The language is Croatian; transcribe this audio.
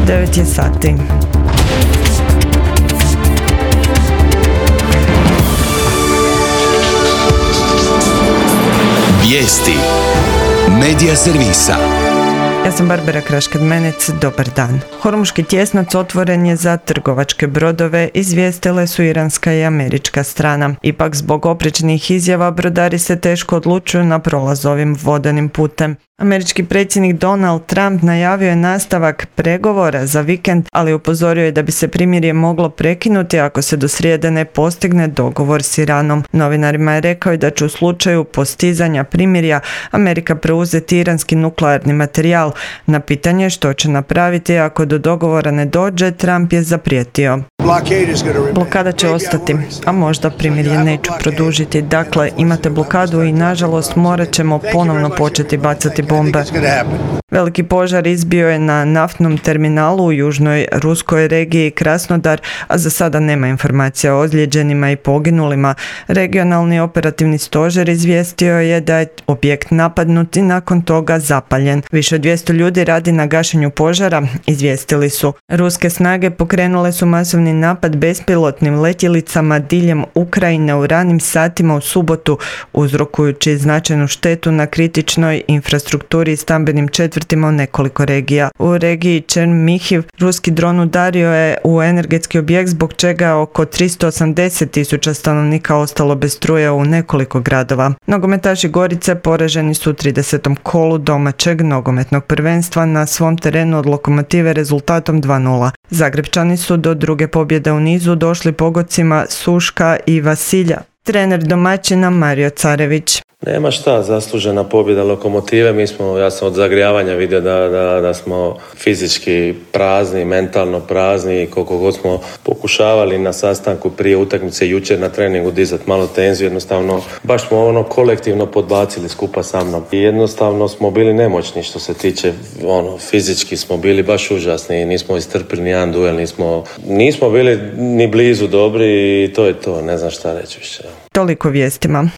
9 je sati. Vijesti Medija servisa. Ja sam Barbara Kraškad-Menec, dobar dan. Hormuški tjesnac otvoren je za trgovačke brodove, izvijestile su iranska i američka strana. Ipak zbog oprečnih izjava brodari se teško odlučuju na prolaz ovim vodenim putem. Američki predsjednik Donald Trump najavio je nastavak pregovora za vikend, ali upozorio je da bi se primirje moglo prekinuti ako se do srijede ne postigne dogovor s Iranom. Novinarima je rekao da će u slučaju postizanja primirja Amerika preuzeti iranski nuklearni materijal. Na pitanje što će napraviti ako do dogovora ne dođe, Trump je zaprijetio. Blokada će ostati, a možda primirje neću produžiti. Dakle, imate blokadu i nažalost morat ćemo ponovno početi bacati bombe. Veliki požar izbio je na naftnom terminalu u južnoj ruskoj regiji Krasnodar, a za sada nema informacija o ozlijeđenima i poginulima. Regionalni operativni stožer izvijestio je da je objekt napadnut i nakon toga zapaljen. Više od 200 ljudi radi na gašenju požara, izvijestili su. Ruske snage pokrenule su masovni napad bespilotnim letjelicama diljem Ukrajine u ranim satima u subotu, uzrokujući značajnu štetu na kritičnoj infrastrukturi i stambenim četvrtima u nekoliko regija. U regiji Černihiv ruski dron udario je u energetski objekt, zbog čega je oko 380.000 stanovnika ostalo bez struje u nekoliko gradova. Nogometaši Gorice poraženi su u 30. kolu domaćeg nogometnog prvenstva na svom terenu od Lokomotive rezultatom 2:0. Zagrebčani su do druge pobjede u nizu došli pogodcima Suška i Vasilja. Trener domaćina Mario Carević. Nema šta, zaslužena pobjeda Lokomotive. Ja sam od zagrijavanja vidio da smo fizički prazni, mentalno prazni i koliko god smo pokušavali na sastanku prije utakmice jučer na treningu dizati malo tenziju, jednostavno baš smo kolektivno podbacili skupa sa mnom. I jednostavno smo bili nemoćni što se tiče, fizički smo bili baš užasni, nismo istrpili ni jedan duel, nismo bili ni blizu dobri i to je to, ne znam šta reći više. Toliko vijestima.